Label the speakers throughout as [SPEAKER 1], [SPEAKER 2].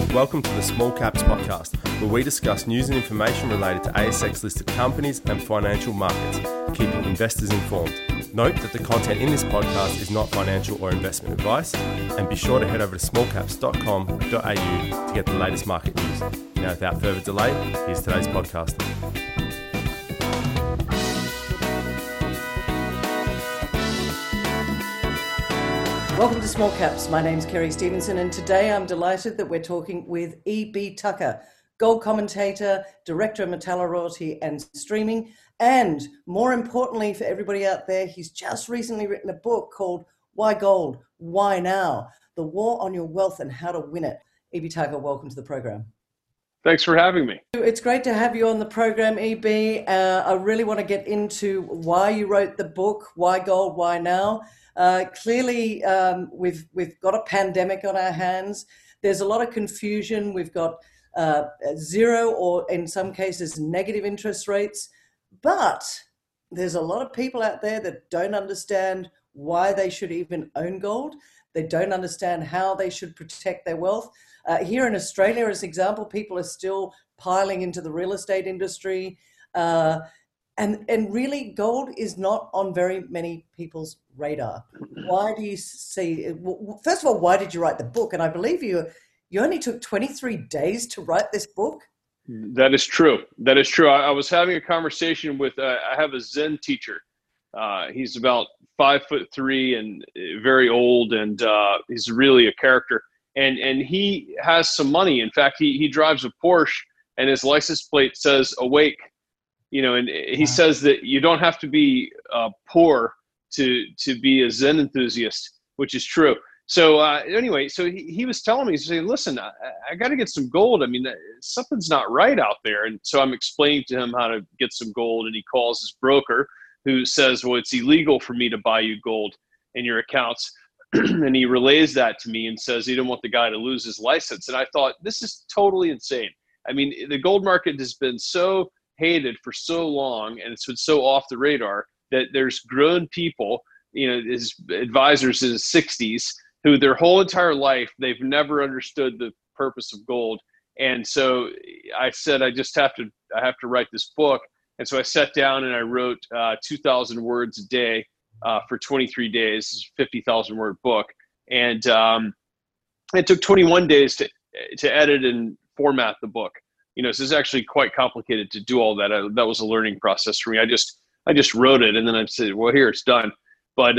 [SPEAKER 1] Welcome to the Small Caps Podcast, where we discuss news and information related to ASX-listed companies and financial markets, keeping investors informed. Note that the content in this podcast is not financial or investment advice, and be sure to head over to smallcaps.com.au to get the latest market news. Now, without further delay, here's today's podcast.
[SPEAKER 2] Welcome to Small Caps. My name's Kerry Stevenson, and today I'm delighted that we're talking with E.B. Tucker, gold commentator, director of Metalla Royalty and Streaming, and more importantly for everybody out there, he's just recently written a book called Why Gold? Why Now? The War on Your Wealth and How to Win It. E.B. Tucker, welcome to the program.
[SPEAKER 3] Thanks for having me.
[SPEAKER 2] It's great to have you on the program, E.B. I really want to get into why you wrote the book, Why Gold? Why Now? Clearly, we've got a pandemic on our hands. There's a lot of confusion. We've got zero or in some cases negative interest rates. But there's a lot of people out there that don't understand why they should even own gold. They don't understand how they should protect their wealth. Here in Australia, as an example, people are still piling into the real estate industry. And really, gold is not on very many people's radar. Why do you see? First of all, why did you write the book? And I believe you only took 23 days to write this book.
[SPEAKER 3] That is true. That is true. I was having a conversation with. I have a Zen teacher. He's about 5'3" and very old, and he's really a character. And he has some money. In fact, he drives a Porsche, and his license plate says "Awake." You know, and he says that you don't have to be poor to be a Zen enthusiast, which is true. So anyway, so he was telling me, he's saying, listen, I got to get some gold. I mean, something's not right out there. And so I'm explaining to him how to get some gold. And he calls his broker who says, well, it's illegal for me to buy you gold in your accounts. And he relays that to me and says he didn't want the guy to lose his license. And I thought, this is totally insane. I mean, the gold market has been so hated for so long, and it's been so off the radar that there's grown people, you know, his advisors in his 60s, who their whole entire life, they've never understood the purpose of gold. And so I said, I have to write this book. And so I sat down and I wrote 2,000 words a day for 23 days, 50,000 word book. And it took 21 days to edit and format the book. You know, so it's actually quite complicated to do all that. That was a learning process for me. I just wrote it, and then I said, well, here, it's done. But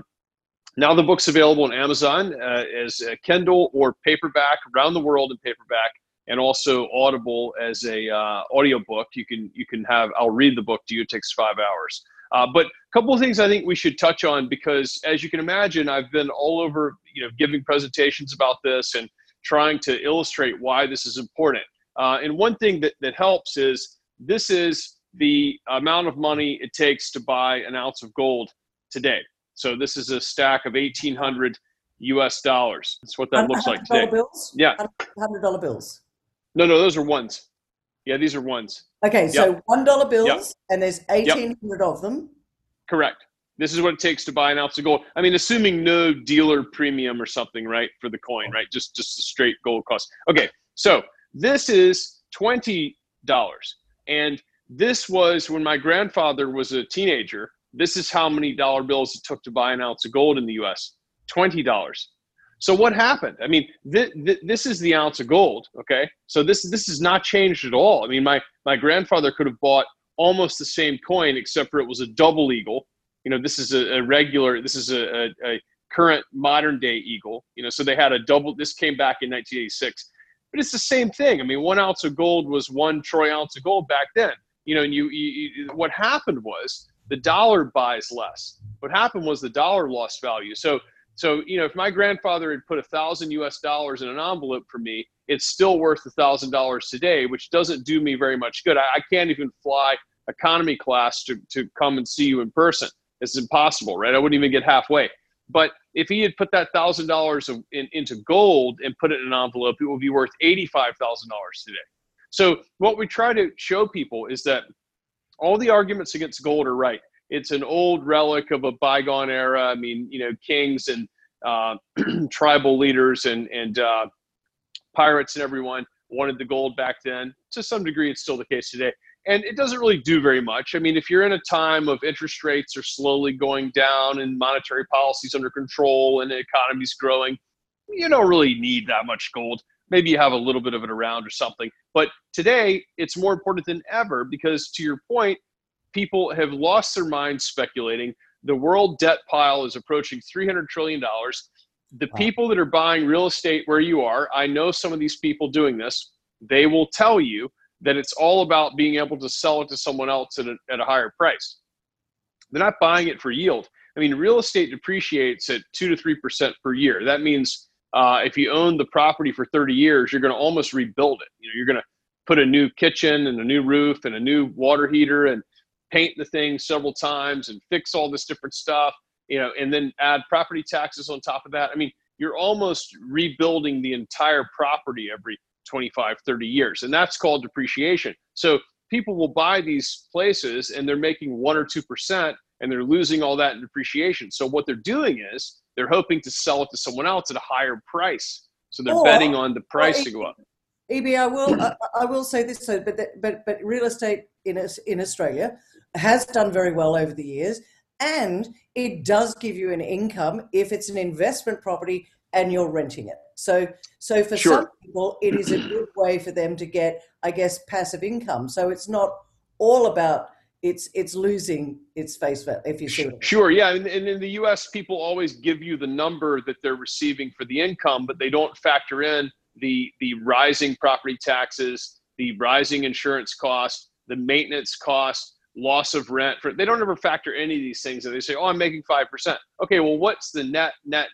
[SPEAKER 3] now the book's available on Amazon as a Kindle or paperback, around the world in paperback, and also Audible as a audiobook. You can have, I'll read the book to you. It takes 5 hours. But a couple of things I think we should touch on, because as you can imagine, I've been all over, you know, giving presentations about this and trying to illustrate why this is important. And one thing that helps is this is the amount of money it takes to buy an ounce of gold today. So this is a stack of $1,800 US. That's what that looks like today.
[SPEAKER 2] Bills?
[SPEAKER 3] Yeah.
[SPEAKER 2] $100 bills.
[SPEAKER 3] No, those are ones. Yeah, these are ones.
[SPEAKER 2] Okay, so
[SPEAKER 3] Yep.
[SPEAKER 2] $1 bills,
[SPEAKER 3] Yep.
[SPEAKER 2] and there's 1,800 of them.
[SPEAKER 3] Correct. This is what it takes to buy an ounce of gold. I mean, assuming no dealer premium or something, right, for the coin, right? Just a straight gold cost. Okay, so this is $20. And this was when my grandfather was a teenager. This is how many dollar bills it took to buy an ounce of gold in the US, $20. So what happened? I mean, this is the ounce of gold, okay? So this has not changed at all. I mean, my grandfather could have bought almost the same coin, except for it was a double eagle. You know, this is a current modern day eagle. You know, so they had a double, this came back in 1986. But it's the same thing. I mean, 1 ounce of gold was 1 troy ounce of gold back then. You know, and you what happened was the dollar buys less. What happened was the dollar lost value. So you know, if my grandfather had put $1,000 US in an envelope for me, it's still worth $1,000 today, which doesn't do me very much good. I can't even fly economy class to come and see you in person. It's impossible, right? I wouldn't even get halfway. But if he had put that $1,000 into gold and put it in an envelope, it would be worth $85,000 today. So what we try to show people is that all the arguments against gold are right. It's an old relic of a bygone era. I mean, you know, kings and tribal leaders and pirates and everyone wanted the gold back then. To some degree, it's still the case today. And it doesn't really do very much. I mean, if you're in a time of interest rates are slowly going down and monetary policies under control and the economy's growing, you don't really need that much gold. Maybe you have a little bit of it around or something. But today, it's more important than ever because, to your point, people have lost their minds speculating. The world debt pile is approaching $300 trillion. The people that are buying real estate where you are, I know some of these people doing this, they will tell you that it's all about being able to sell it to someone else at a higher price. They're not buying it for yield. I mean, real estate depreciates at 2 to 3% per year. That means if you own the property for 30 years, you're going to almost rebuild it. You know, you're going to put a new kitchen and a new roof and a new water heater and paint the thing several times and fix all this different stuff, you know, and then add property taxes on top of that. I mean, you're almost rebuilding the entire property every 25, 30 years. And that's called depreciation. So people will buy these places and they're making 1 or 2% and they're losing all that in depreciation. So what they're doing is they're hoping to sell it to someone else at a higher price. So they're betting on the price to go up.
[SPEAKER 2] EB, I will say this, but real estate in Australia has done very well over the years, and it does give you an income if it's an investment property and you're renting it. So for some people, it is a good way for them to get, I guess, passive income. So it's not all about it's losing its face value, if you see what I mean.
[SPEAKER 3] Sure, yeah. And in the U.S., people always give you the number that they're receiving for the income, but they don't factor in the rising property taxes, the rising insurance cost, the maintenance cost, loss of rent. They don't ever factor any of these things. And they say, "Oh, I'm making 5%." Okay, well, what's the net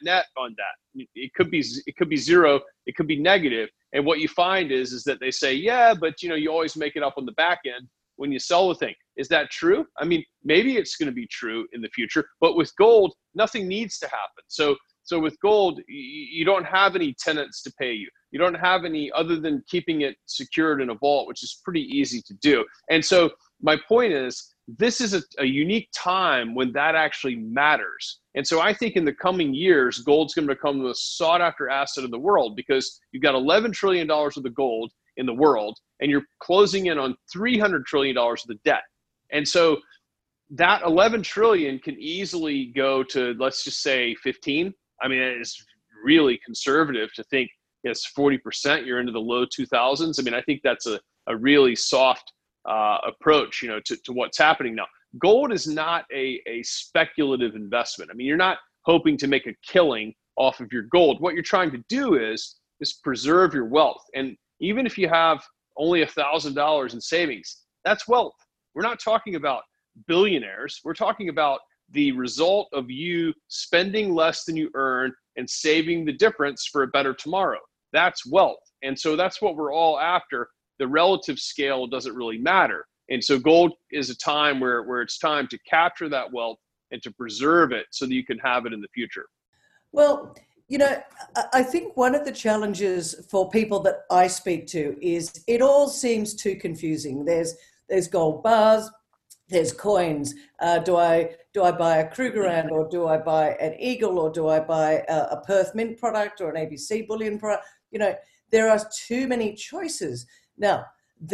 [SPEAKER 3] on that? It could be zero. It could be negative. And what you find is that they say, "Yeah, but you always make it up on the back end when you sell the thing." Is that true? I mean, maybe it's going to be true in the future, but with gold, nothing needs to happen. So with gold, you don't have any tenants to pay you. You don't have any other than keeping it secured in a vault, which is pretty easy to do. And so my point is, this is a unique time when that actually matters. And so I think in the coming years, gold's going to become the most sought after asset of the world because you've got $11 trillion worth of gold in the world, and you're closing in on $300 trillion of the debt. And so that 11 trillion can easily go to, let's just say 15. I mean, it's really conservative to think it's 40%, you're into the low 2000s. I mean, I think that's a really soft approach, to what's happening now. Gold is not a speculative investment. I mean, you're not hoping to make a killing off of your gold. What you're trying to do is preserve your wealth. And even if you have only $1,000 in savings, that's wealth. We're not talking about billionaires. We're talking about the result of you spending less than you earn and saving the difference for a better tomorrow. That's wealth. And so that's what we're all after. The relative scale doesn't really matter. And so gold is a time where it's time to capture that wealth and to preserve it so that you can have it in the future.
[SPEAKER 2] Well, I think one of the challenges for people that I speak to is it all seems too confusing. There's gold bars, there's coins. Do I buy a Krugerrand, or do I buy an Eagle, or do I buy a Perth Mint product or an ABC bullion product? There are too many choices. Now,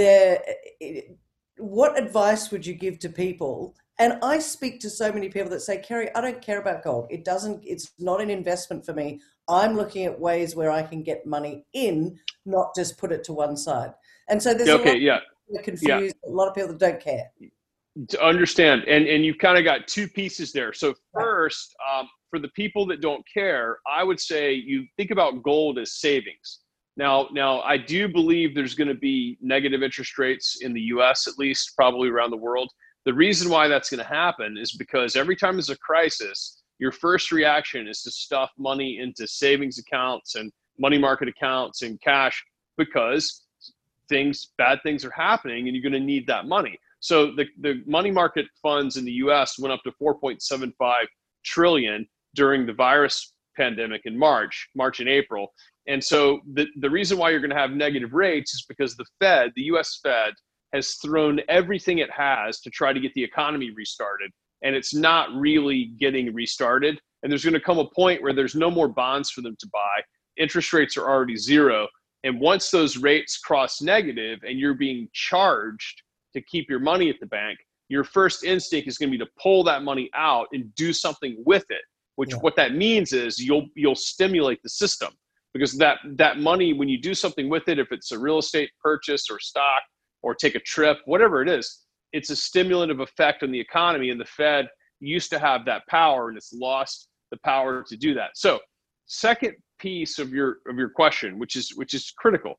[SPEAKER 2] what advice would you give to people? And I speak to so many people that say, "Kerry, I don't care about gold. It's not an investment for me. I'm looking at ways where I can get money in, not just put it to one side." And so there's a lot of people that are confused, a lot of people that don't care.
[SPEAKER 3] To understand, and you've kind of got two pieces there. So first, for the people that don't care, I would say you think about gold as savings. Now, I do believe there's going to be negative interest rates in the U.S., at least, probably around the world. The reason why that's going to happen is because every time there's a crisis, your first reaction is to stuff money into savings accounts and money market accounts and cash because bad things are happening and you're going to need that money. So the money market funds in the U.S. went up to 4.75 trillion during the virus pandemic in March and April. And so the reason why you're going to have negative rates is because the U.S. Fed, has thrown everything it has to try to get the economy restarted. And it's not really getting restarted. And there's going to come a point where there's no more bonds for them to buy. Interest rates are already zero. And once those rates cross negative and you're being charged to keep your money at the bank, your first instinct is going to be to pull that money out and do something with it, which what that means is you'll stimulate the system, because that money, when you do something with it, if it's a real estate purchase or stock or take a trip, whatever it is, it's a stimulative effect on the economy. And the Fed used to have that power, and it's lost the power to do that. So second piece of your question, which is critical.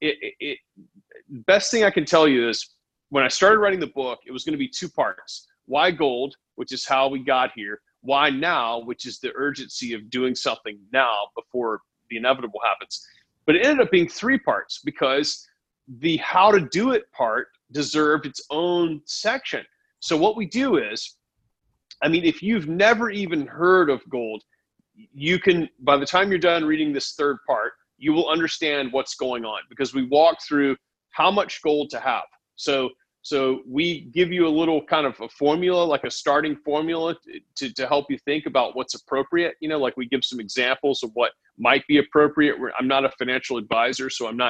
[SPEAKER 3] Best thing I can tell you is, when I started writing the book, it was going to be two parts. Why gold, which is how we got here. Why now, which is the urgency of doing something now before the inevitable happens. But it ended up being three parts, because the how to do it part deserved its own section. So what we do is, I mean, if you've never even heard of gold, you can, by the time you're done reading this third part, you will understand what's going on, because we walk through how much gold to have. So we give you a little kind of a formula, like a starting formula to help you think about what's appropriate. You know, like we give some examples of what might be appropriate. I'm not a financial advisor, so I'm not,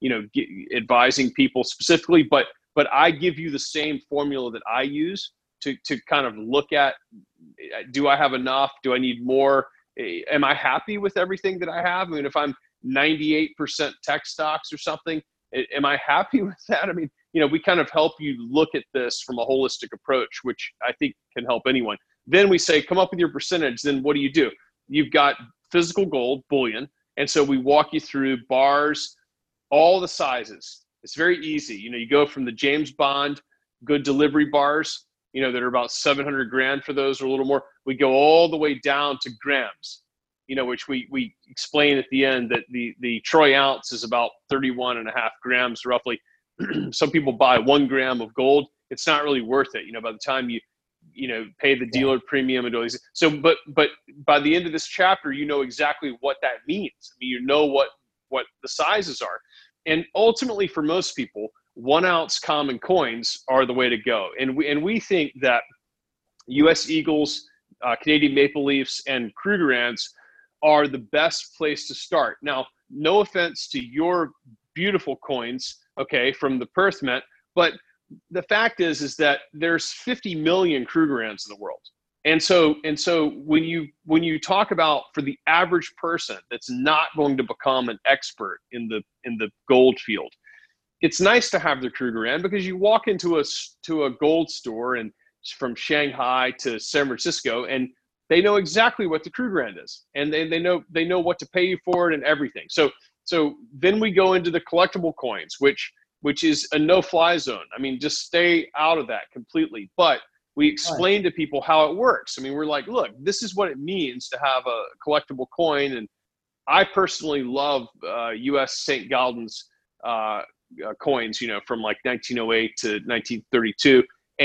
[SPEAKER 3] advising people specifically, but I give you the same formula that I use to kind of look at, do I have enough? Do I need more? Am I happy with everything that I have? I mean, if I'm 98% tech stocks or something, am I happy with that? I mean, we kind of help you look at this from a holistic approach, which I think can help anyone. Then we say, come up with your percentage. Then what do? You've got physical gold, bullion. And so we walk you through bars, all the sizes. It's very easy. You go from the James Bond good delivery bars, that are about 700 grand for those, or a little more. We go all the way down to grams, which we explain at the end that the troy ounce is about 31 and a half grams roughly. Some people buy 1 gram of gold. It's not really worth it. By the time you pay the dealer premium and all these. So, but by the end of this chapter, exactly what that means. I mean, what the sizes are. And ultimately for most people, 1 ounce common coins are the way to go. And we think that US Eagles, Canadian Maple Leafs, and Krugerrands are the best place to start. Now, no offense to your beautiful coins, okay, from the Perth Mint, but the fact is that there's 50 million Krugerrands in the world. And so when you talk about, for the average person that's not going to become an expert in the gold field, it's nice to have the Krugerrand, because you walk into a gold store, and from Shanghai to San Francisco, and they know exactly what the Krugerrand is, and they know what to pay you for it and everything. So then we go into the collectible coins, which is a no-fly zone. I mean, just stay out of that completely. But we explain to people how it works. I mean, we're like, look, this is what it means to have a collectible coin. And I personally love U.S. St. Gaudens coins, from like 1908 to 1932.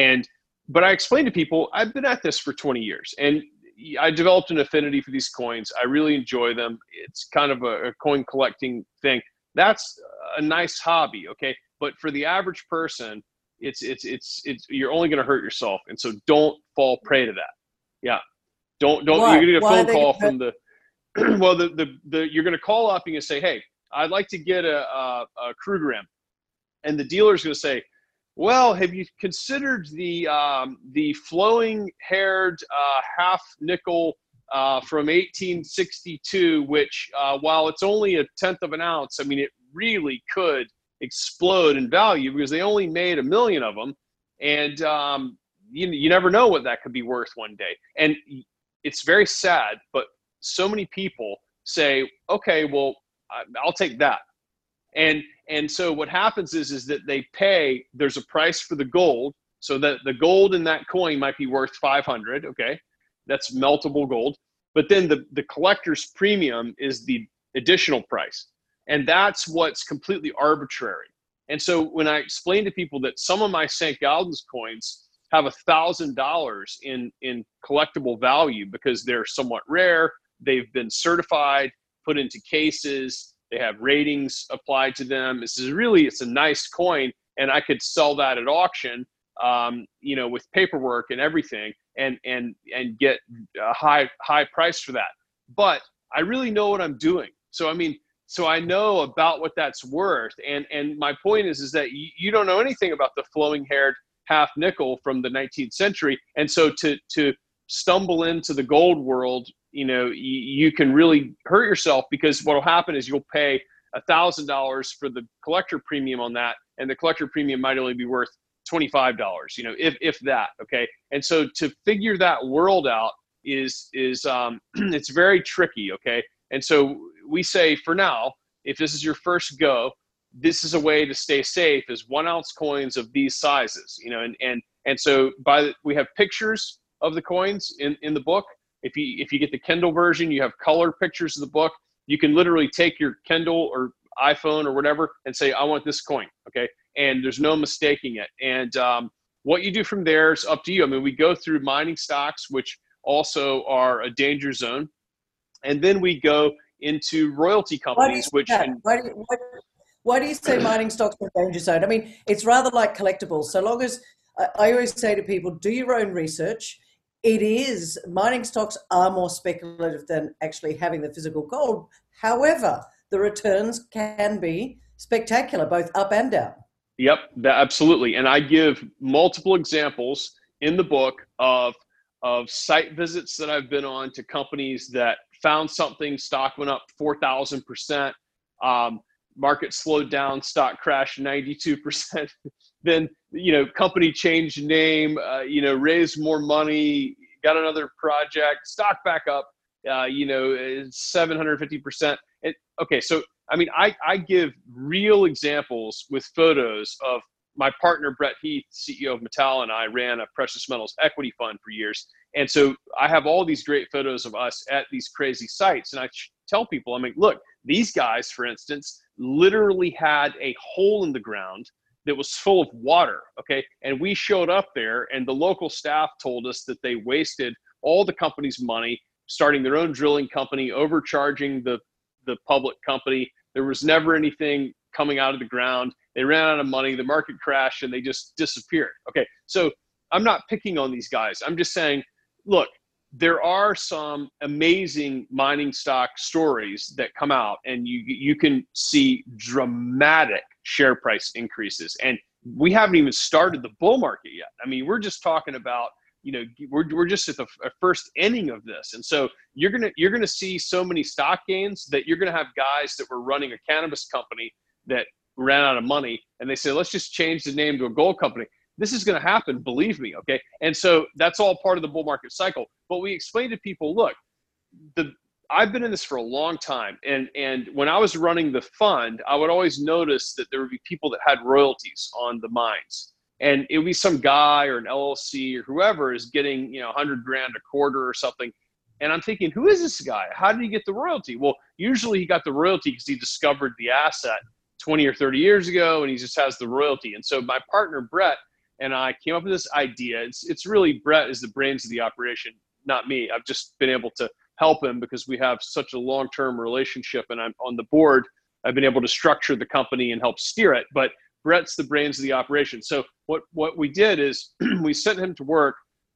[SPEAKER 3] But I explain to people, I've been at this for 20 years, and I developed an affinity for these coins. I really enjoy them. It's kind of a coin collecting thing. That's a nice hobby, okay? But for the average person, it's you're only going to hurt yourself, and so don't fall prey to that. Yeah, don't.
[SPEAKER 2] Why?
[SPEAKER 3] You're going to get a phone call
[SPEAKER 2] from
[SPEAKER 3] the well, you're going to call up and you say, hey, I'd like to get a Krugerrand, and the dealer's going to say, well, have you considered the flowing-haired half nickel from 1862, which while it's only a tenth of an ounce, I mean, it really could explode in value, because they only made 1 million of them, and you never know what that could be worth one day. And it's very sad, but so many people say, okay, well, I'll take that. And so what happens is that they pay, there's a price for the gold, so that the gold in that coin might be worth 500, okay? That's meltable gold. But then the collector's premium is the additional price. And that's what's completely arbitrary. And so when I explain to people that some of my St. Gaudens coins have $1,000 in collectible value because they're somewhat rare, they've been certified, put into cases, they have ratings applied to them. It's a nice coin, and I could sell that at auction, with paperwork and everything, and get a high price for that. But I really know what I'm doing. So I mean, so I know about what that's worth. And my point is that you don't know anything about the flowing haired half nickel from the 19th century. And so to stumble into the gold world, you can really hurt yourself, because what will happen is you'll pay $1,000 for the collector premium on that, and the collector premium might only be worth $25, if that. Okay. And so to figure that world out is it's very tricky. Okay. And so we say, for now, if this is your first go, this is a way to stay safe, is 1 ounce coins of these sizes, and so we have pictures of the coins in the book. If you get the Kindle version, you have color pictures of the book. You can literally take your Kindle or iPhone or whatever and say, I want this coin. Okay. And there's no mistaking it. And what you do from there is up to you. I mean, we go through mining stocks, which also are a danger zone. And then we go into royalty companies,
[SPEAKER 2] Why do you say mining stocks are a danger zone? I mean, it's rather like collectibles. So long as I always say to people, do your own research. Mining stocks are more speculative than actually having the physical gold. However, the returns can be spectacular, both up and down.
[SPEAKER 3] Yep, absolutely. And I give multiple examples in the book of site visits that I've been on to companies that found something, stock went up 4,000%, market slowed down, stock crashed 92%. Then, company changed name, raised more money, got another project, stock back up, 750%. Okay, so, I mean, I give real examples with photos of my partner, Brett Heath, CEO of Metal, and I ran a precious metals equity fund for years. And so I have all these great photos of us at these crazy sites. And I tell people, I mean, look, these guys, for instance, literally had a hole in the ground that was full of water. Okay. And we showed up there, and the local staff told us that they wasted all the company's money, starting their own drilling company, overcharging the public company. There was never anything coming out of the ground. They ran out of money, the market crashed, and they just disappeared. Okay. So I'm not picking on these guys. I'm just saying, look, there are some amazing mining stock stories that come out, and you can see dramatic share price increases. And we haven't even started the bull market yet. I mean, we're just talking about, we're just at the first inning of this. And so you're gonna see so many stock gains that you're gonna have guys that were running a cannabis company that ran out of money, and they say, let's just change the name to a gold company. This is going to happen, believe me, okay? And so that's all part of the bull market cycle. But we explain to people, look, I've been in this for a long time, and when I was running the fund, I would always notice that there would be people that had royalties on the mines. And it would be some guy or an LLC or whoever is getting, $100,000 a quarter or something. And I'm thinking, who is this guy? How did he get the royalty? Well, usually he got the royalty because he discovered the asset 20 or 30 years ago, and he just has the royalty. And so my partner, Brett, and I came up with this idea. It's really Brett is the brains of the operation, not me. I've just been able to help him because we have such a long-term relationship, and I'm on the board. I've been able to structure the company and help steer it, but Brett's the brains of the operation. So what we did is we sent him to work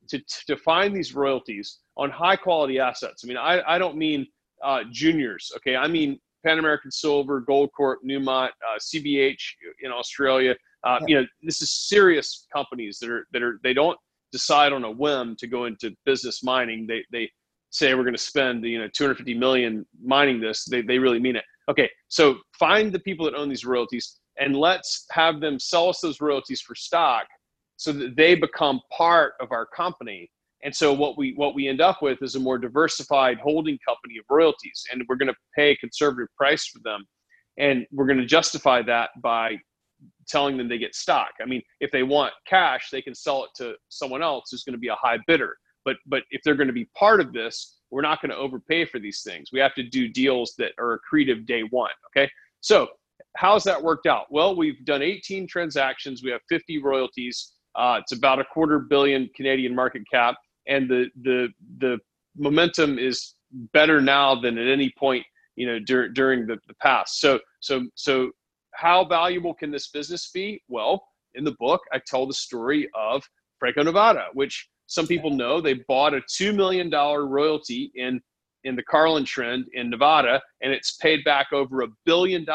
[SPEAKER 3] to find these royalties on high quality assets. I mean, I don't mean juniors, okay? I mean Pan American Silver, Goldcorp, Newmont, CBH in Australia. This is serious companies they don't decide on a whim to go into business mining. They say we're going to spend $250 million mining this. They really mean it. Okay, so find the people that own these royalties, and let's have them sell us those royalties for stock so that they become part of our company. And so what we end up with is a more diversified holding company of royalties, and we're going to pay a conservative price for them, and we're going to justify that by telling them they get stock. I mean, if they want cash, they can sell it to someone else who's going to be a high bidder. But if they're going to be part of this, we're not going to overpay for these things. We have to do deals that are accretive day one. Okay. So how's that worked out? Well, we've done 18 transactions. We have 50 royalties. It's about $250 million Canadian market cap. And the momentum is better now than at any point, during the past. So how valuable can this business be? Well, in the book, I tell the story of Franco-Nevada, which some people know. They bought a $2 million royalty in in the Carlin Trend in Nevada, and it's paid back over $1 billion,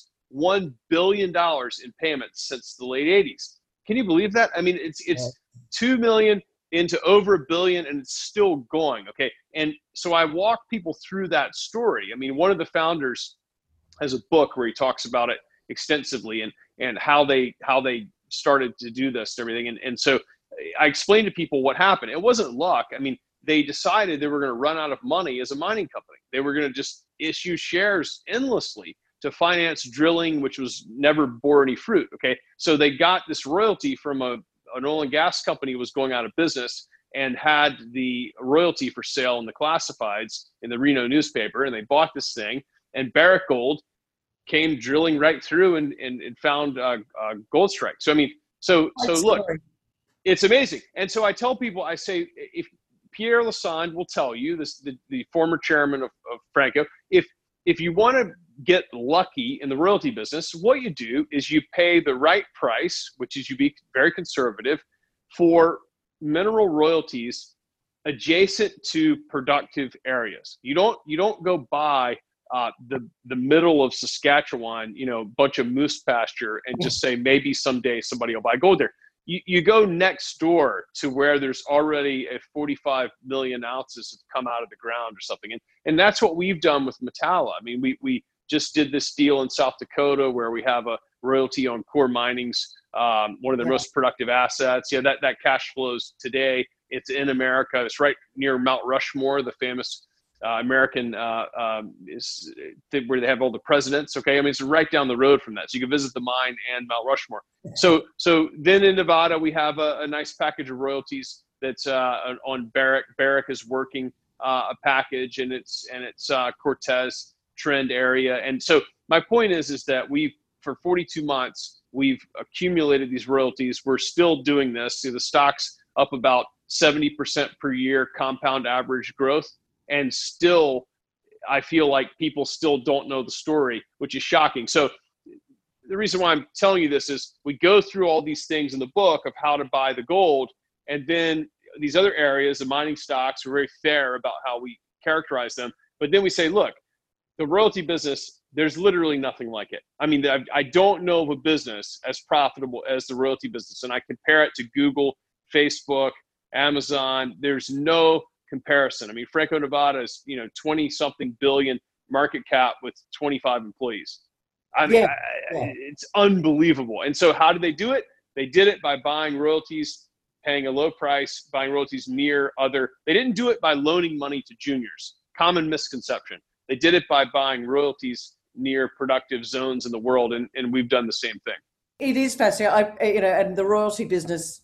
[SPEAKER 3] $1 billion in payments since the late 80s. Can you believe that? I mean, it's 2 million into over $1 billion, and it's still going. Okay. And so I walk people through that story. I mean, one of the founders has a book where he talks about it extensively and how they started to do this and everything. And so I explained to people what happened. It wasn't luck. I mean, they decided they were going to run out of money as a mining company. They were going to just issue shares endlessly to finance drilling, which was never bore any fruit. Okay. So they got this royalty from an oil and gas company was going out of business and had the royalty for sale in the classifieds in the Reno newspaper. And they bought this thing, and Barrick Gold came drilling right through and found gold strike. So, I mean, so look, it's amazing. And so I tell people, I say, if Pierre Lassonde will tell you, this, the former chairman of Franco, if you want to get lucky in the royalty business, what you do is you pay the right price, which is you be very conservative, for mineral royalties adjacent to productive areas. You don't go buy the middle of Saskatchewan, bunch of moose pasture, and just say maybe someday somebody will buy gold there. You go next door to where there's already a 45 million ounces have come out of the ground or something. And that's what we've done with Metalla. I mean, we just did this deal in South Dakota where we have a royalty on Core Mining's, one of their most productive assets. Yeah, that cash flows today. It's in America. It's right near Mount Rushmore, the famous American is where they have all the presidents. Okay, I mean, it's right down the road from that, so you can visit the mine and Mount Rushmore. So then in Nevada we have a nice package of royalties that's on Barrick. Barrick is working a package, and it's Cortez Trend area. And so my point is that we've for 42 months we've accumulated these royalties. We're still doing this. See, the stock's up about 70% per year compound average growth. And still, I feel like people still don't know the story, which is shocking. So the reason why I'm telling you this is we go through all these things in the book of how to buy the gold. And then these other areas, the mining stocks, are very fair about how we characterize them. But then we say, look, the royalty business, there's literally nothing like it. I mean, I don't know of a business as profitable as the royalty business. And I compare it to Google, Facebook, Amazon. There's no comparison. I mean, Franco-Nevada is 20 something billion market cap with 25 employees. I mean, it's unbelievable. And so how did they do it? They did it by buying royalties, paying a low price, buying royalties near other. They didn't do it by loaning money to juniors. Common misconception. They did it by buying royalties near productive zones in the world, and we've done the same thing.
[SPEAKER 2] It is fascinating. And the royalty business,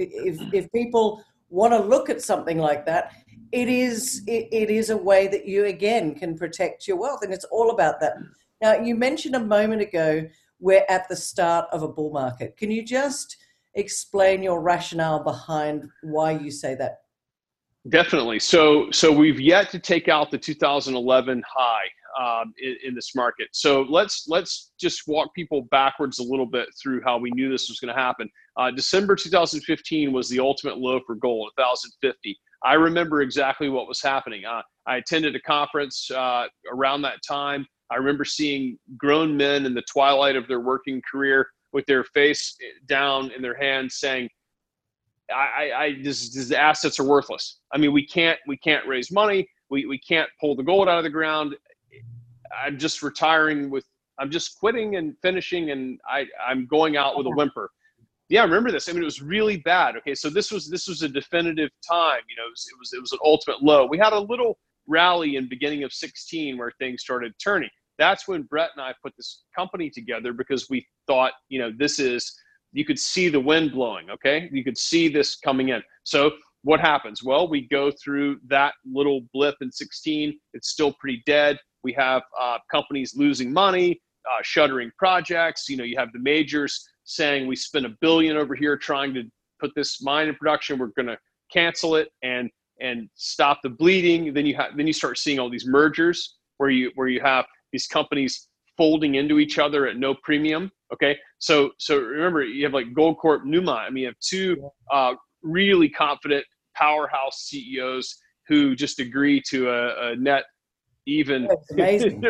[SPEAKER 2] if people want to look at something like that, it is a way that you again can protect your wealth, and it's all about that. Now, you mentioned a moment ago we're at the start of a bull market. Can you just explain your rationale behind why you say that?
[SPEAKER 3] Definitely. So we've yet to take out the 2011 high in this market. So let's just walk people backwards a little bit through how we knew this was going to happen. December 2015 was the ultimate low for gold, 1,050. I remember exactly what was happening. I attended a conference around that time. I remember seeing grown men in the twilight of their working career with their face down in their hands saying, the assets are worthless. I mean, we can't raise money. We can't pull the gold out of the ground. I'm just retiring I'm just quitting and finishing, and I'm going out with a whimper. Yeah, I remember this. I mean, it was really bad. Okay, so this was a definitive time. It was an ultimate low. We had a little rally in beginning of 16 where things started turning. That's when Brett and I put this company together because we thought, you could see the wind blowing. Okay, you could see this coming in. So what happens? Well, we go through that little blip in 16. It's still pretty dead. We have companies losing money, shuttering projects. You have the majors saying we spent $1 billion over here trying to put this mine in production. We're going to cancel it and stop the bleeding. Then you start seeing all these mergers where you have these companies folding into each other at no premium. Okay, so remember, you have like Goldcorp, Newmont. I mean, you have two really confident powerhouse CEOs who just agree to a net even
[SPEAKER 2] amazing.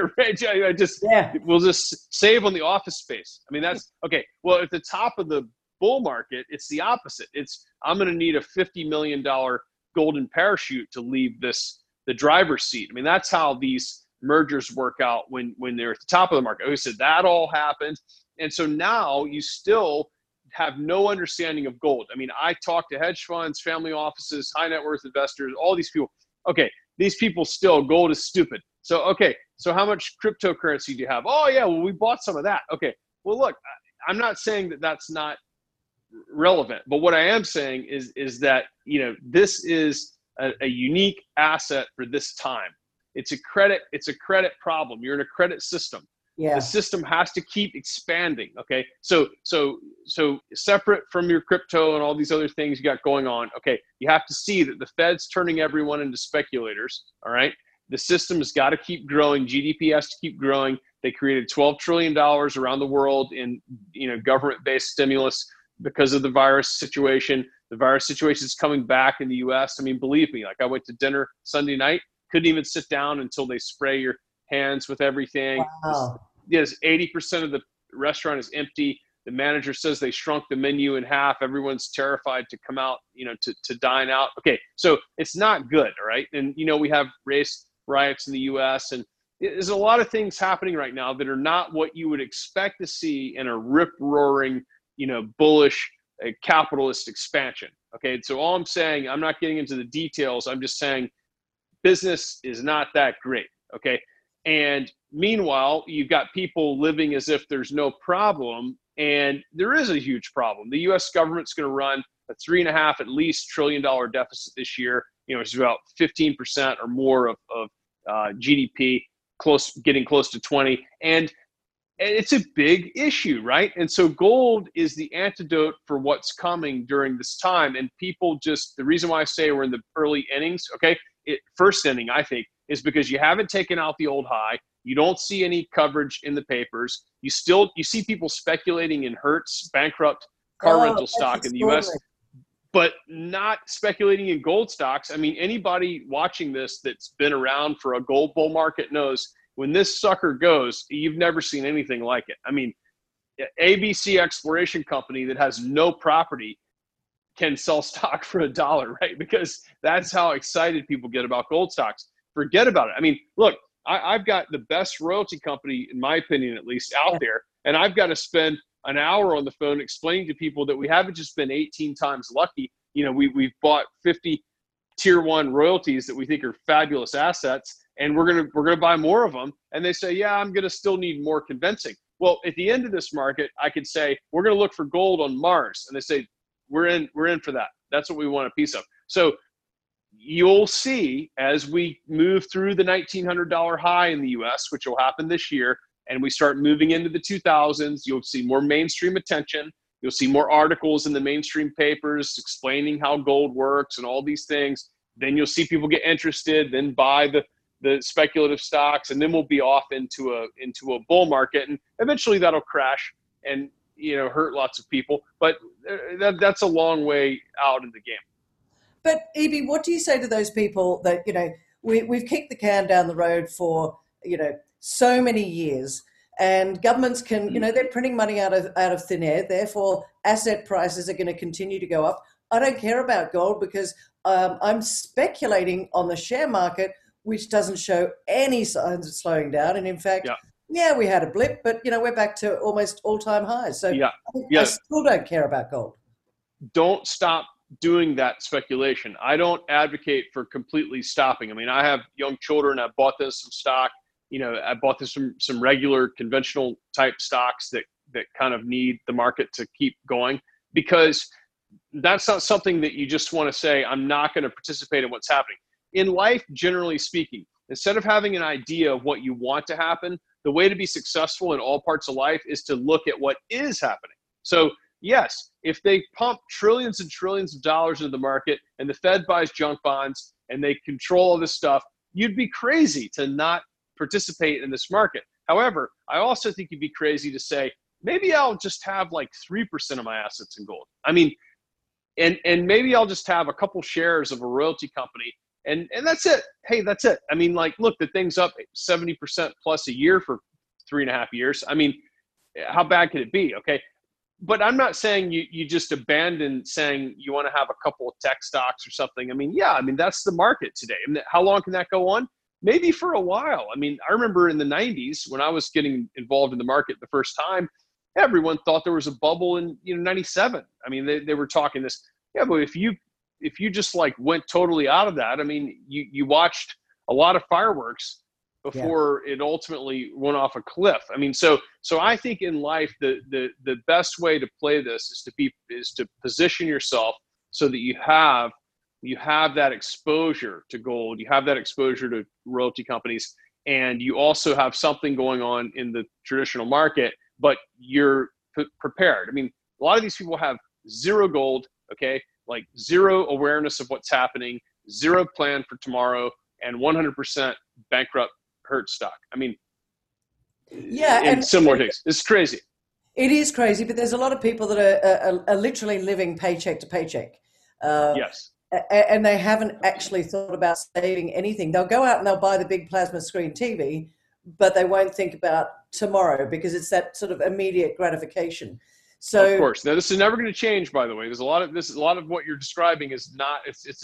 [SPEAKER 3] We'll just save on the office space. I mean, that's okay. Well, at the top of the bull market, it's the opposite. It's I'm going to need a $50 million golden parachute to leave the driver's seat. I mean, that's how these mergers work out when they're at the top of the market. Like I said, that all happened. And so now you still have no understanding of gold. I mean, I talk to hedge funds, family offices, high net worth investors, all these people. Okay, these people still, gold is stupid. So, okay, so how much cryptocurrency do you have? Oh, yeah, well, we bought some of that. Okay, well, look, I'm not saying that that's not relevant, but what I am saying is that, this is a unique asset for this time. It's a credit problem. You're in a credit system.
[SPEAKER 2] Yeah.
[SPEAKER 3] The system has to keep expanding. Okay. So separate from your crypto and all these other things you got going on. Okay. You have to see that the Fed's turning everyone into speculators. All right. The system has got to keep growing. GDP has to keep growing. They created $12 trillion around the world in, government-based stimulus because of the virus situation. The virus situation is coming back in the US. I mean, believe me, like I went to dinner Sunday night, couldn't even sit down until they spray your hands with everything.
[SPEAKER 2] Wow.
[SPEAKER 3] Yes, 80% of the restaurant is empty. The manager says they shrunk the menu in half. Everyone's terrified to come out, to dine out. Okay, so it's not good, all right? And, we have race riots in the US, and there's a lot of things happening right now that are not what you would expect to see in a rip-roaring, bullish capitalist expansion. Okay, so all I'm saying, I'm not getting into the details. I'm just saying business is not that great. Okay. And meanwhile, you've got people living as if there's no problem, and there is a huge problem. The U.S. government's going to run a $3.5 at least trillion deficit this year. It's about 15% or more of GDP, getting close to 20, and it's a big issue, right? And so gold is the antidote for what's coming during this time. And people the reason why I say we're in the early innings, okay, first inning, I think, is because you haven't taken out the old high. You don't see any coverage in the papers. You see people speculating in Hertz, bankrupt car rental stock in the U.S., but not speculating in gold stocks. I mean, anybody watching this that's been around for a gold bull market knows when this sucker goes, you've never seen anything like it. I mean, ABC Exploration Company that has no property can sell stock for $1, right? Because that's how excited people get about gold stocks. Forget about it. I mean, look, I've got the best royalty company, in my opinion, at least out there. And I've got to spend an hour on the phone explaining to people that we haven't just been 18 times lucky. We've bought 50 tier one royalties that we think are fabulous assets, and we're going to buy more of them. And they say, yeah, I'm going to still need more convincing. Well, at the end of this market, I could say, we're going to look for gold on Mars. And they say, we're in for that. That's what we want a piece of. So you'll see as we move through the $1,900 high in the US, which will happen this year, and we start moving into the 2000s, you'll see more mainstream attention. You'll see more articles in the mainstream papers explaining how gold works and all these things. Then you'll see people get interested, then buy the speculative stocks, and then we'll be off into a bull market, and eventually that'll crash and hurt lots of people. But that's a long way out in the game.
[SPEAKER 2] But E.B., what do you say to those people that we've kicked the can down the road for so many years, and governments can they're printing money out of thin air, therefore asset prices are going to continue to go up. I don't care about gold because I'm speculating on the share market, which doesn't show any signs of slowing down, and in fact, we had a blip, but we're back to almost all-time highs. So I still don't care about gold.
[SPEAKER 3] Don't stop doing that speculation. I don't advocate for completely stopping. I mean, I have young children. I bought this some stock. I bought this some regular conventional type stocks that kind of need the market to keep going, because that's not something that you just want to say, I'm not going to participate in what's happening. In life, generally speaking, instead of having an idea of what you want to happen, the way to be successful in all parts of life is to look at what is happening. So yes, if they pump trillions and trillions of dollars into the market and the Fed buys junk bonds and they control all this stuff, you'd be crazy to not participate in this market. However, I also think you'd be crazy to say, maybe I'll just have like 3% of my assets in gold. I mean, and maybe I'll just have a couple shares of a royalty company And that's it. Hey, that's it. I mean, like, look, the thing's up 70% plus a year for 3.5 years. I mean, how bad could it be? Okay. But I'm not saying you just abandon saying you want to have a couple of tech stocks or something. I mean, yeah, I mean, that's the market today. I mean, how long can that go on? Maybe for a while. I mean, I remember in the 90s when I was getting involved in the market the first time, everyone thought there was a bubble in 97. I mean, they were talking this. Yeah, but if you just like went totally out of that, I mean, you watched a lot of fireworks before it ultimately went off a cliff. I mean, so I think in life the best way to play this is to position yourself so that you have that exposure to gold, you have that exposure to royalty companies, and you also have something going on in the traditional market, but you're prepared. I mean, a lot of these people have zero gold, okay, like zero awareness of what's happening, zero plan for tomorrow, and 100% bankrupt hurt stock. I mean, and similar things. It's crazy.
[SPEAKER 2] It is crazy, but there's a lot of people that are literally living paycheck to paycheck.
[SPEAKER 3] Yes.
[SPEAKER 2] And they haven't actually thought about saving anything. They'll go out and they'll buy the big plasma screen TV, but they won't think about tomorrow because it's that sort of immediate gratification. So, of
[SPEAKER 3] course, now this is never going to change. By the way, there's a lot of what you're describing is not. It's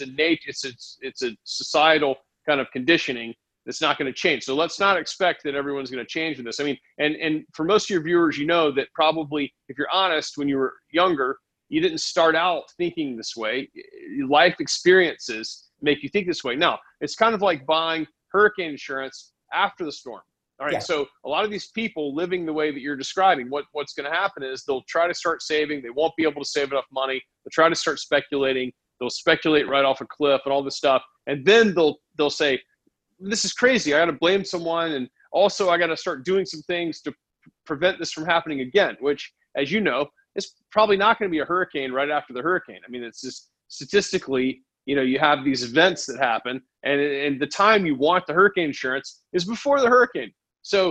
[SPEAKER 3] a societal kind of conditioning that's not going to change. So let's not expect that everyone's going to change with this. I mean, and for most of your viewers, you know that probably if you're honest, when you were younger, you didn't start out thinking this way. Life experiences make you think this way. Now, it's kind of like buying hurricane insurance after the storm. All right. Yeah. So a lot of these people living the way that you're describing, what's going to happen is they'll try to start saving. They won't be able to save enough money. They'll try to start speculating. They'll speculate right off a cliff and all this stuff. And then they'll say, this is crazy. I got to blame someone. And also I got to start doing some things to prevent this from happening again, which, as you know, is probably not going to be a hurricane right after the hurricane. I mean, it's just statistically, you have these events that happen, and the time you want the hurricane insurance is before the hurricane. So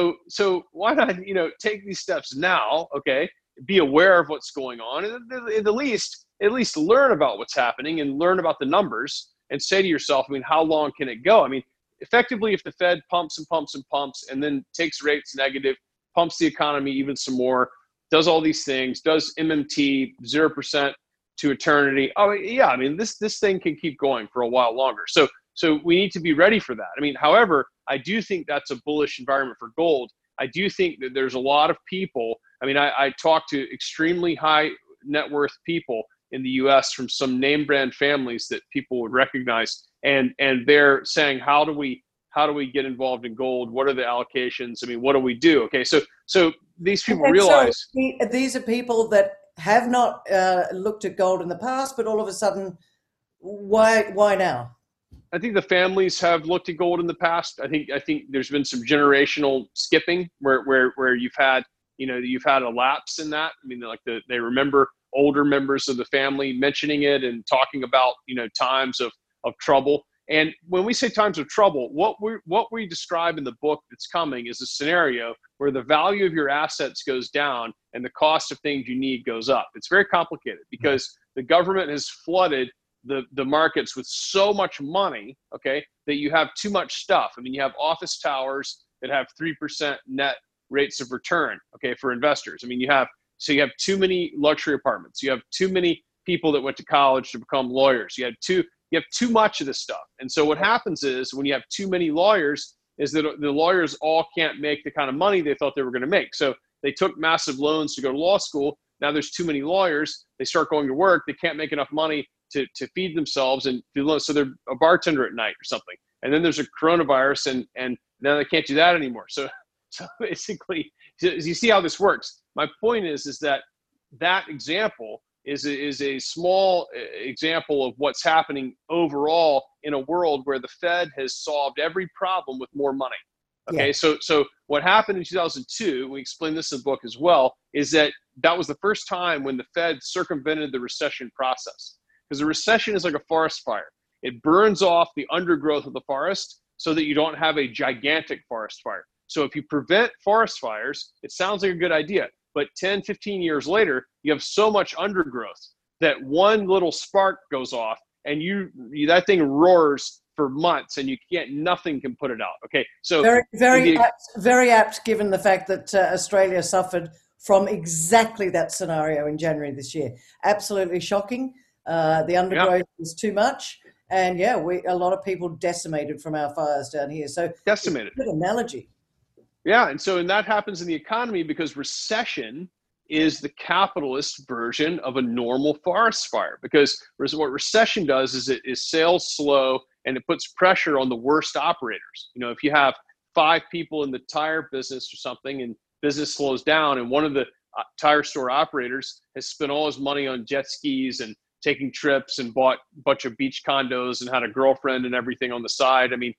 [SPEAKER 3] why not, take these steps now, okay? Be aware of what's going on, and at least learn about what's happening and learn about the numbers and say to yourself, I mean, how long can it go? I mean, effectively, if the Fed pumps and pumps and pumps and then takes rates negative, pumps the economy even some more, does all these things, does MMT 0% to eternity. Oh yeah, I mean, this thing can keep going for a while longer. So we need to be ready for that. I mean, however, I do think that's a bullish environment for gold. I do think that there's a lot of people. I mean, I talk to extremely high net worth people in the U.S. from some name brand families that people would recognize, and they're saying, how do we get involved in gold? What are the allocations? I mean, what do we do? Okay, so these people realize
[SPEAKER 2] these are people that have not looked at gold in the past, but all of a sudden, why now?
[SPEAKER 3] I think the families have looked at gold in the past. I think there's been some generational skipping where you've had a lapse in that. I mean, like they remember older members of the family mentioning it and talking about times of trouble. And when we say times of trouble, what we describe in the book that's coming is a scenario where the value of your assets goes down and the cost of things you need goes up. It's very complicated because the government has flooded the markets with so much money, okay, that you have too much stuff. I mean, you have office towers that have 3% net rates of return, okay, for investors. I mean, you have too many luxury apartments. You have too many people that went to college to become lawyers. You have too much of this stuff. And so what happens is when you have too many lawyers is that the lawyers all can't make the kind of money they thought they were going to make. So they took massive loans to go to law school. Now there's too many lawyers. They start going to work. They can't make enough money to feed themselves and do loans. So they're a bartender at night or something. And then there's a coronavirus and now they can't do that anymore. So basically, you see how this works. My point is that example is a small example of what's happening overall in a world where the Fed has solved every problem with more money. Okay, yeah. So what happened in 2002, we explain this in the book as well, is that was the first time when the Fed circumvented the recession process. Because the recession is like a forest fire. It burns off the undergrowth of the forest so that you don't have a gigantic forest fire. So if you prevent forest fires, it sounds like a good idea. But 10, 15 years later, you have so much undergrowth that one little spark goes off and that thing roars for months, and nothing can put it out. Okay, so
[SPEAKER 2] very apt, given the fact that Australia suffered from exactly that scenario in January this year. Absolutely shocking. The undergrowth was too much, and a lot of people decimated from our fires down here. So
[SPEAKER 3] decimated.
[SPEAKER 2] Good analogy.
[SPEAKER 3] Yeah, and that happens in the economy because recession is the capitalist version of a normal forest fire. Because what recession does is sales slow, and it puts pressure on the worst operators. If you have 5 people in the tire business or something, and business slows down, and one of the tire store operators has spent all his money on jet skis and taking trips and bought a bunch of beach condos and had a girlfriend and everything on the side. And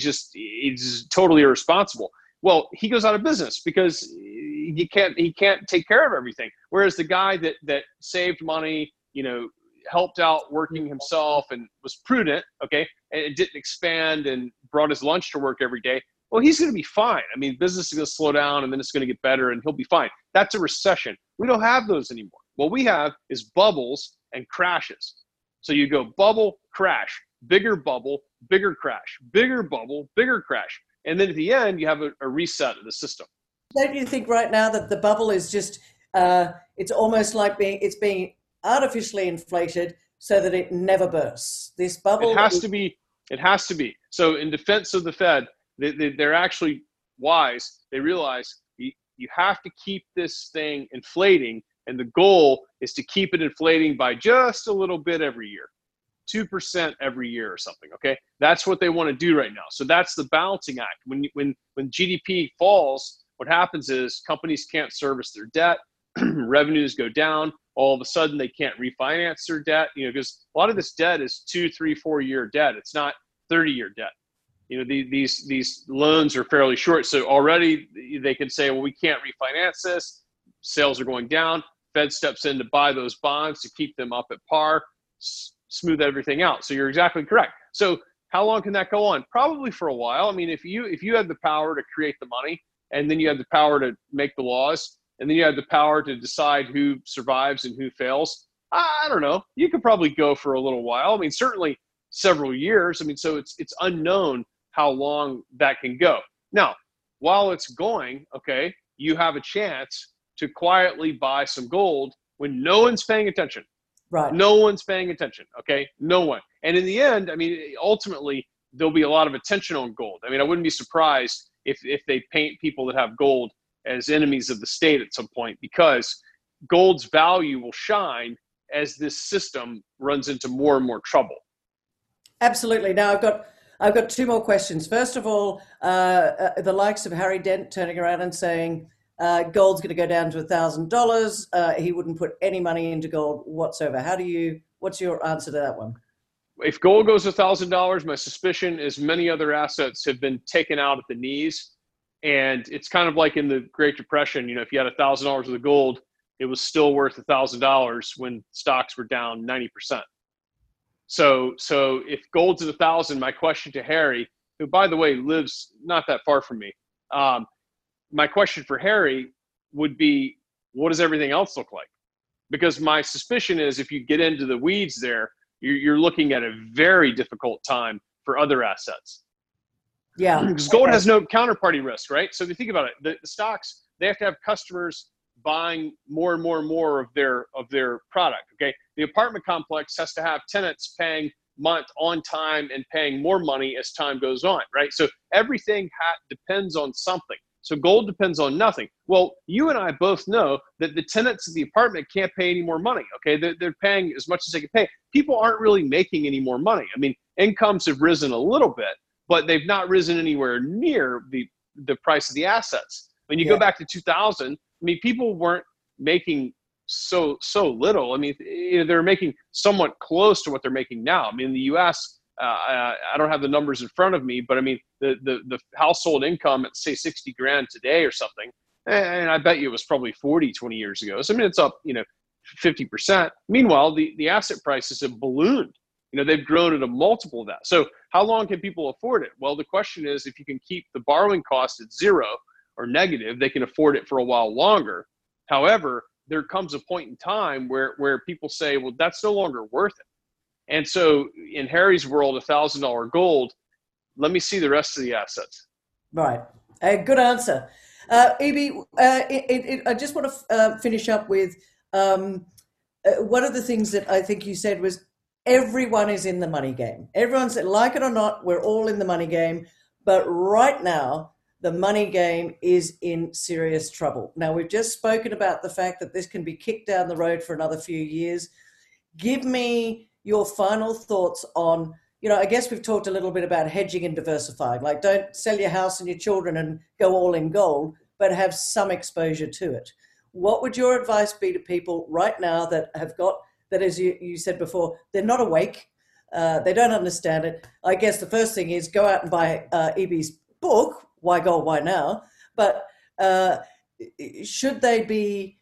[SPEAKER 3] he's totally irresponsible. Well, he goes out of business because he can't take care of everything. Whereas the guy that saved money, helped out working himself and was prudent, okay, and it didn't expand and brought his lunch to work every day, well, he's going to be fine. Business is going to slow down, and then it's going to get better, and he'll be fine. That's a recession. We don't have those anymore. What we have is bubbles and crashes. So you go bubble, crash, bigger bubble, bigger crash, bigger bubble, bigger crash. And then at the end, you have a reset of the system.
[SPEAKER 2] Don't you think right now that the bubble is just, it's almost like it's being artificially inflated so that it never bursts? This bubble.
[SPEAKER 3] It has to be. So in defense of the Fed, they're actually wise. They realize you have to keep this thing inflating, and the goal is to keep it inflating by just a little bit every year, 2% every year or something. Okay, that's what they want to do right now. So that's the balancing act. When GDP falls, what happens is companies can't service their debt, revenues go down. All of a sudden, they can't refinance their debt. Because a lot of this debt is 2, 3, 4 year debt. It's not 30-year debt. These loans are fairly short. So already they can say, well, we can't refinance this. Sales are going down. Fed steps in to buy those bonds to keep them up at par, smooth everything out. So you're exactly correct. So how long can that go on? Probably for a while. If you had the power to create the money, and then you had the power to make the laws, and then you had the power to decide who survives and who fails, I don't know. You could probably go for a little while. Certainly several years. So it's unknown how long that can go. Now, while it's going, okay, you have a chance to quietly buy some gold when no one's paying attention.
[SPEAKER 2] Right.
[SPEAKER 3] No one's paying attention, okay? No one. And in the end, ultimately, there'll be a lot of attention on gold. I wouldn't be surprised if they paint people that have gold as enemies of the state at some point, because gold's value will shine as this system runs into more and more trouble.
[SPEAKER 2] Absolutely. Now I've got 2 more questions. First of all, the likes of Harry Dent turning around and saying gold's going to go down to $1,000. He wouldn't put any money into gold whatsoever. What's your answer to that one?
[SPEAKER 3] If gold goes to $1,000, my suspicion is many other assets have been taken out at the knees. And it's kind of like in the Great Depression, if you had $1,000 worth of gold, it was still worth $1,000 when stocks were down 90%. So if gold's at 1,000, my question to Harry, who by the way lives not that far from me, my question for Harry would be, what does everything else look like? Because my suspicion is if you get into the weeds there, you're looking at a very difficult time for other assets.
[SPEAKER 2] Yeah.
[SPEAKER 3] Because gold has no counterparty risk, right? So if you think about it, the stocks, they have to have customers buying more and more and more of their product, okay? The apartment complex has to have tenants paying month on time and paying more money as time goes on, right? So everything depends on something. So gold depends on nothing. Well, you and I both know that the tenants of the apartment can't pay any more money, okay? They're paying as much as they can pay. People aren't really making any more money. Incomes have risen a little bit, but they've not risen anywhere near the price of the assets. When you go back to 2000, people weren't making so little. They're making somewhat close to what they're making now. In the U.S., I don't have the numbers in front of me, but the household income at say 60 grand today or something, and I bet you it was probably 40, 20 years ago. So it's up, 50%. Meanwhile, the asset prices have ballooned. They've grown at a multiple of that. So how long can people afford it? Well, the question is, if you can keep the borrowing cost at zero or negative, they can afford it for a while longer. However, there comes a point in time where people say, well, that's no longer worth it. And so in Harry's world, $1,000 gold, let me see the rest of the assets.
[SPEAKER 2] Right. Good answer. E.B., I just want to finish up with one of the things that I think you said was everyone is in the money game. Everyone's, like it or not, we're all in the money game. But right now, the money game is in serious trouble. Now, we've just spoken about the fact that this can be kicked down the road for another few years. Give me your final thoughts on, I guess we've talked a little bit about hedging and diversifying. Like, don't sell your house and your children and go all in gold, but have some exposure to it. What would your advice be to people right now that have got, that as you said before, they're not awake, they don't understand it? I guess the first thing is go out and buy E.B.'s book, Why Gold, Why Now? But should they be,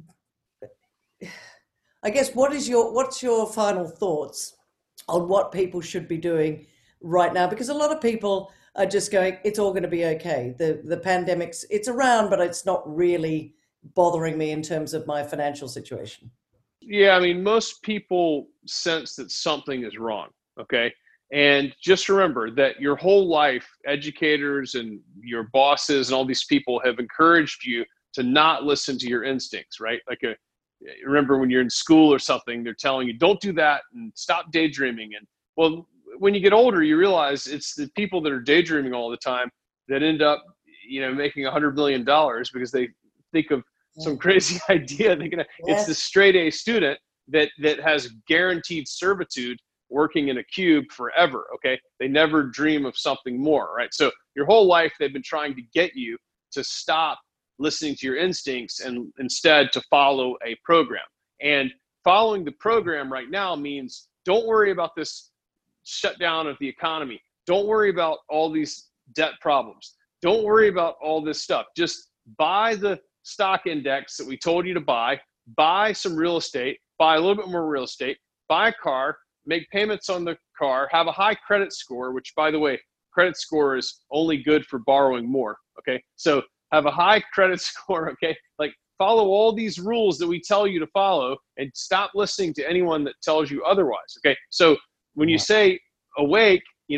[SPEAKER 2] I guess, what's your final thoughts on what people should be doing right now? Because a lot of people are just going, it's all going to be okay. The pandemic's, it's around, but it's not really bothering me in terms of my financial situation.
[SPEAKER 3] Yeah, I mean, most people sense that something is wrong, okay? And just remember that your whole life, educators and your bosses and all these people have encouraged you to not listen to your instincts, right? Remember when you're in school or something, they're telling you, don't do that and stop daydreaming. And well, when you get older, you realize it's the people that are daydreaming all the time that end up, making $100 million because they think of some crazy idea. It's the straight A student that has guaranteed servitude working in a cube forever. Okay. They never dream of something more, right? So your whole life, they've been trying to get you to stop listening to your instincts and instead to follow a program. And following the program right now means don't worry about this shutdown of the economy. Don't worry about all these debt problems. Don't worry about all this stuff. Just buy the stock index that we told you to buy some real estate, buy a little bit more real estate, buy a car, make payments on the car, have a high credit score, which, by the way, credit score is only good for borrowing more, okay? So have a high credit score, okay? Follow all these rules that we tell you to follow and stop listening to anyone that tells you otherwise, okay? So when you say awake,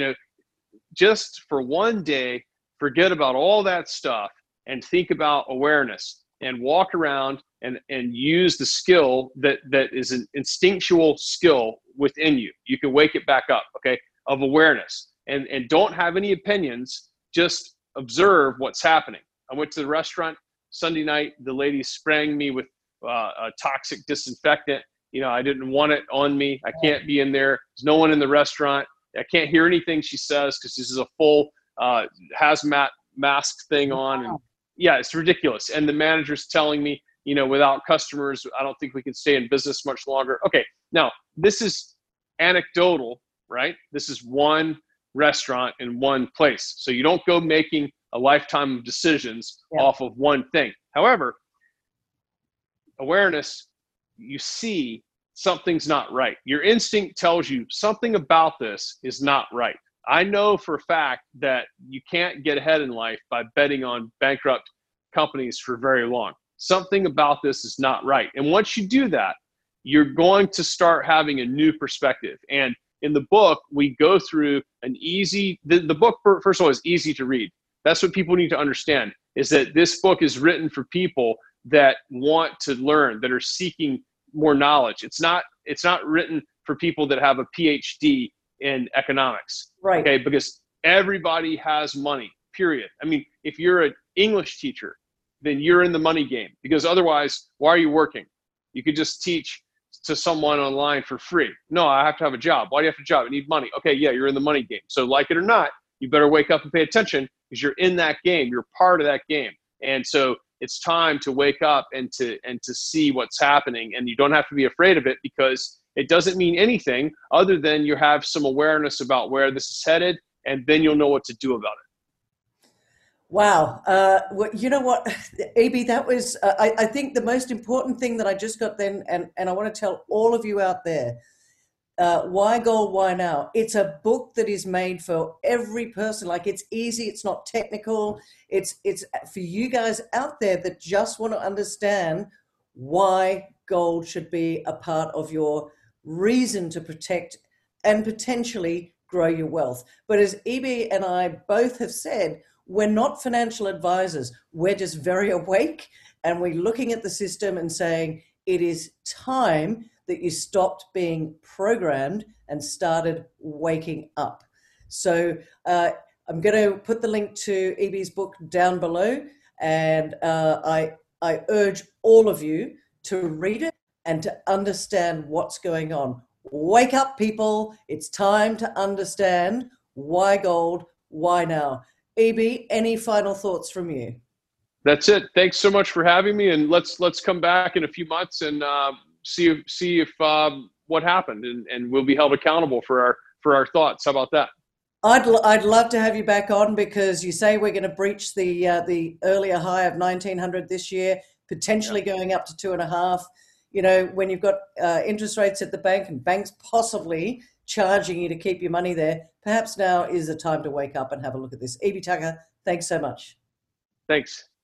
[SPEAKER 3] just for one day, forget about all that stuff and think about awareness and walk around and use the skill that is an instinctual skill within you. You can wake it back up, okay, of awareness. And don't have any opinions, just observe what's happening. I went to the restaurant Sunday night. The lady spraying me with a toxic disinfectant. I didn't want it on me. I can't be in there. There's no one in the restaurant. I can't hear anything she says because this is a full hazmat mask thing on. And yeah, it's ridiculous. And the manager's telling me, without customers, I don't think we can stay in business much longer. Okay, now this is anecdotal, right? This is one restaurant in one place. So you don't go making a lifetime of decisions off of one thing. However, awareness, you see something's not right. Your instinct tells you something about this is not right. I know for a fact that you can't get ahead in life by betting on bankrupt companies for very long. Something about this is not right. And once you do that, you're going to start having a new perspective. And in the book, we go through the book, first of all, is easy to read. That's what people need to understand, is that this book is written for people that want to learn, that are seeking more knowledge. It's not written for people that have a PhD in economics,
[SPEAKER 2] right?
[SPEAKER 3] Okay, because everybody has money, period. I mean, if you're an English teacher, then you're in the money game, because otherwise, why are you working? You could just teach to someone online for free. No, I have to have a job. Why do you have a job? I need money. Okay, yeah, you're in the money game. So like it or not, you better wake up and pay attention, because you're in that game. You're part of that game. And so it's time to wake up and to see what's happening. And you don't have to be afraid of it, because it doesn't mean anything other than you have some awareness about where this is headed, and then you'll know what to do about it.
[SPEAKER 2] Wow. You know what, E.B., that was, I think the most important thing that I just got then, and I want to tell all of you out there, Why Gold, Why Now? It's a book that is made for every person. It's easy. It's not technical. It's for you guys out there that just want to understand why gold should be a part of your reason to protect and potentially grow your wealth. But as EB and I both have said, we're not financial advisors. We're just very awake, and we're looking at the system and saying it is time that you stopped being programmed and started waking up. So I'm going to put the link to EB's book down below, and I urge all of you to read it and to understand what's going on. Wake up, people. It's time to understand why gold, why now. EB, any final thoughts from you?
[SPEAKER 3] That's it. Thanks so much for having me, and let's come back in a few months and see if what happened, and we'll be held accountable for our thoughts. How about that?
[SPEAKER 2] I'd love to have you back on, because you say we're going to breach the earlier high of 1900 this year, potentially going up to 2.5. You know, when you've got interest rates at the bank and banks possibly charging you to keep your money there, perhaps now is the time to wake up and have a look at this. EB Tucker, thanks so much.
[SPEAKER 3] Thanks.